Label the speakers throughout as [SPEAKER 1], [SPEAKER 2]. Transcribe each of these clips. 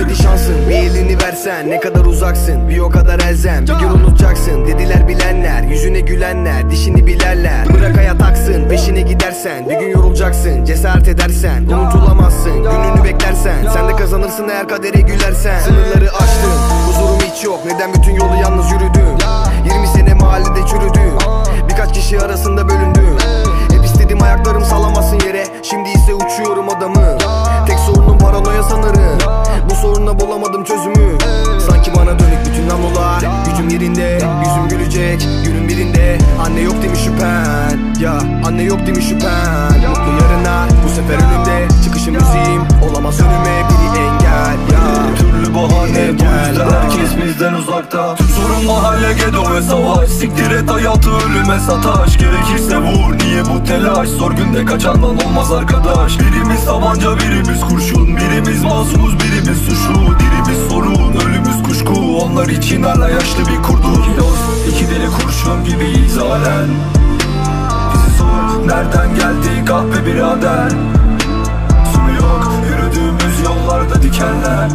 [SPEAKER 1] Gelmedi şansın, bir elini versen. Ne kadar uzaksın, bir o kadar elzem. Bir gün unutacaksın, dediler bilenler. Yüzüne gülenler, dişini bilerler. Bırak hayat aksın, peşine gidersen. Bir gün yorulacaksın, cesaret edersen. Unutulamazsın, gününü beklersen. Sen de kazanırsın eğer kadere gülersen. Sınırları aştım, huzurum hiç yok. Neden bütün yolu yalnız yürüdüm? 20 sene mahallede çürüdüm. Birkaç kişi arasında bölündüm. Hep istedim ayaklarım salamasın yere. Şimdi ise uçuyorum adamı. Tek sorunum paranoya sanırım. Bu soruna bulamadım çözümü. Sanki bana dönük bütün namlular. Gücüm yerinde, yüzüm gülecek günün birinde. Anne yok demiş şüphen. Ya anne yok demiş şüphen. Mutlu yarınlar bu sefer önümde. Çıkışım müziğim olamaz önüme biri engel. Ya
[SPEAKER 2] türlü bahane bu yüzden herkes bizden uzakta. Tüm sorun mahalle, gedo ve savaş. Siktir et hayatı ölüme sataş. Gerekirse vur, niye bu telaş? Zor günde kaçandan olmaz arkadaş. Birimiz tabanca, birimiz kurşun. Birimiz masumuz, birimiz suçlu. Dirimiz sorun, ölümüz kuşku. Onlar için hala yaşlı bir kurdu. İki dost, iki deli kurşun gibiyiz halen. Bizi sor, nereden geldik ah be birader. Sonu yok, yürüdüğümüz yollarda dikenler.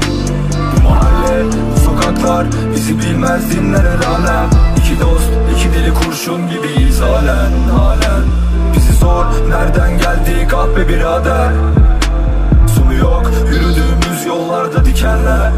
[SPEAKER 2] Bu mahalle, bu sokaklar bizi bilmez dinler el alem. İki dost, iki deli kurşun gibiyiz halen, halen. Bizi sor, nereden geldik ah be birader. Sonu yok, yürüdüğümüz yollarda dikenler.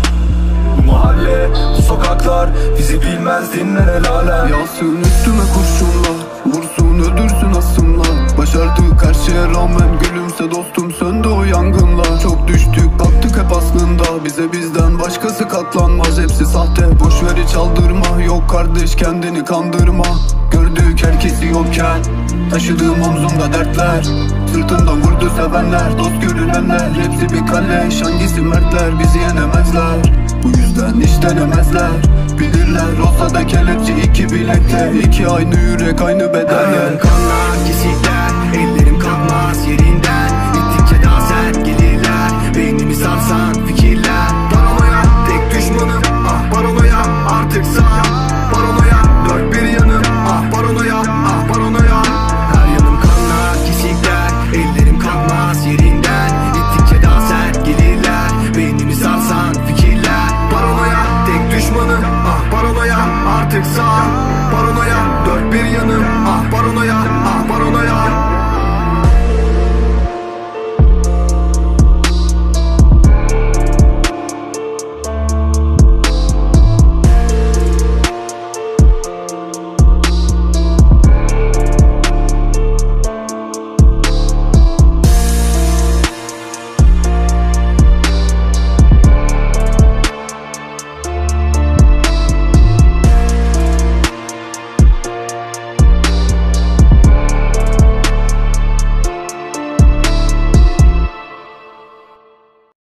[SPEAKER 2] Bu mahalle, bu sokaklar bizi bilmez dinler el alem.
[SPEAKER 3] Yağsın üstüme kurşunlar, vursun öldürsün aslında. Başardık her şeye rağmen gülümse dostum, söndü o yangınlar. Çok düştük baktık hep aslında, bize bizden başkası katlanmaz. Hepsi sahte, boşveri çaldırma. Yok kardeş kendini kandırma. Gördük herkesi yokken, taşıdığım omzumda dertler. Sırtımdan vurdu sevenler, dost görünenler. Hepsi bir kalleş, hangisi mertler? Bizi yenemezler, bu yüzden hiç denemezler. Bilirler olsa da kelepçe iki bilekte. İki aynı yürek aynı bedende.
[SPEAKER 1] kanlar kesikler, ellerim kalkmaz yerinde.